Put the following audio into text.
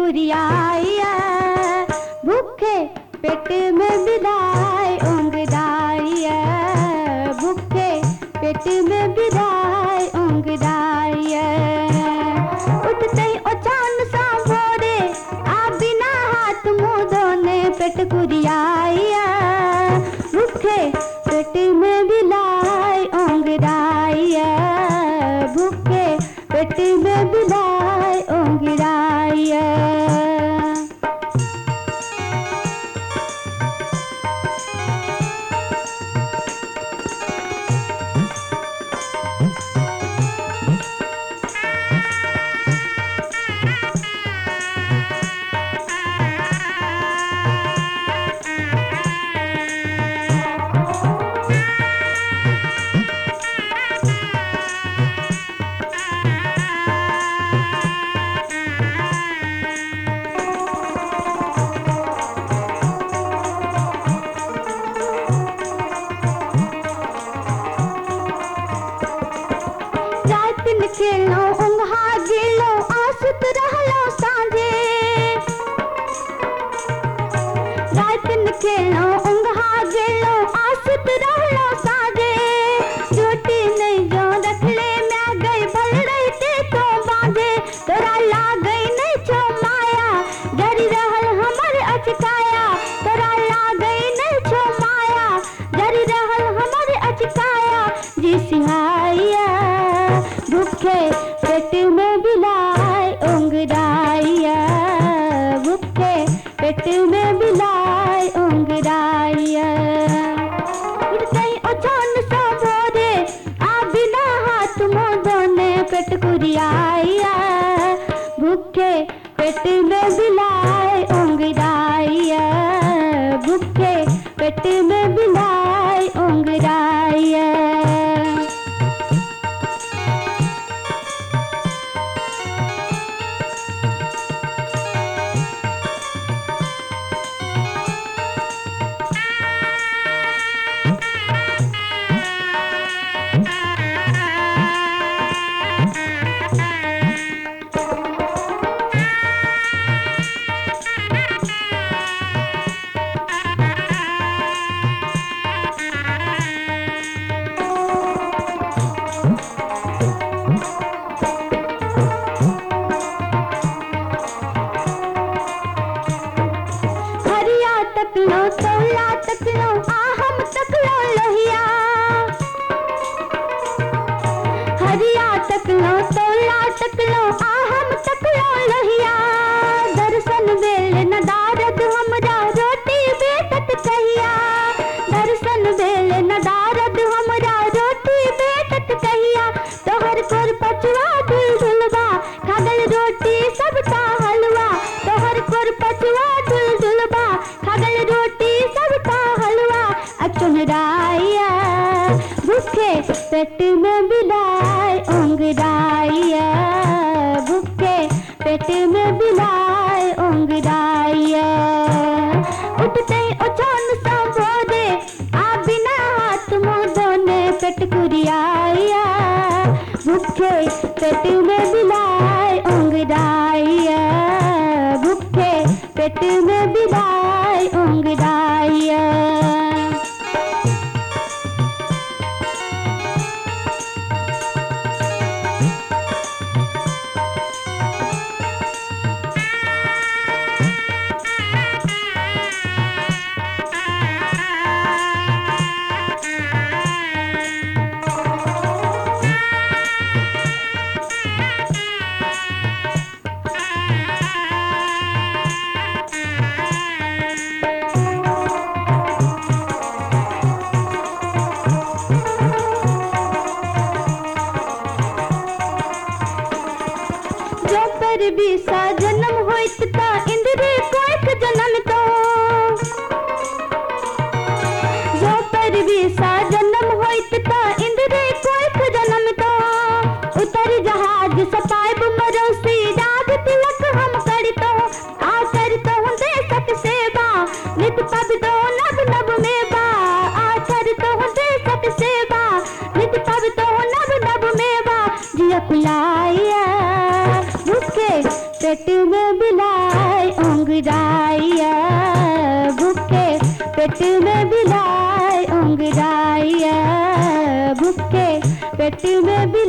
कुरियाया भूखे पेट में बिदाई ओंगदाइया भूखे पेट में बिदाई ओंगदाइया उठते ओचान सा भोरे आ बिना हाथ मुंह धोने पेट कुरियाया भूखे पेट में बिलाई ओंगदाइया भूखे पेट में बिलाई ओंगदाइया खेलो उंघा गिलो आसत रहलो सांझे रातन खेलो उंघा गिलो आसत रहलो सांझे छोटी नहीं जो रख ले मैं गई भल रही ते तो बांधे तोरा ला गई नहीं छो माया जरी रहल हमर अचकाया तोरा ला गई नहीं छो माया जरी रहल हमर अचकाया जी सिहाइया भूखे पेट में बिलाई ओंगदाइया भूखे पेट में बिलाई ओंगदाइया कहीं ओछान सा भोरे आ बिना हाथ मुंह धोने पेट कुरियाइया भूखे पेट में बिलाई ओंगदाइया भूखे पेट में बिलाई ओंगदाइया तकलो तोला तकलो आहम तकलो लोहिया हरिया तकलो तोला तकलो आहम तकलो लोहिया दर्शन बेल न दारद हमरा रोटी बेटत कहिया दर्शन बेल न दारद हमरा रोटी बेटत कहिया तोहर कोर पचवा धुल धुलबा खागल रोटी सबका हलवा तोहर कोर पचवा धुल धुलबा खागल रोटी सबका हलवा अचुनराइया भूखे पेट में बिलाई ओंगदाइया भूखे पेट में बिलाई ओंगदाइया उठते ओछान सा भोरे आ बिना हाथ मुंह धोने पेट कुरियाइया भूखे पेट में बिलाई ओंगदाइया भूखे पेट में बिलाई ओंगदाइया ओंगराइया भूखे पेट में बिलाए ओंगराइया भूखे पेट में बिलाए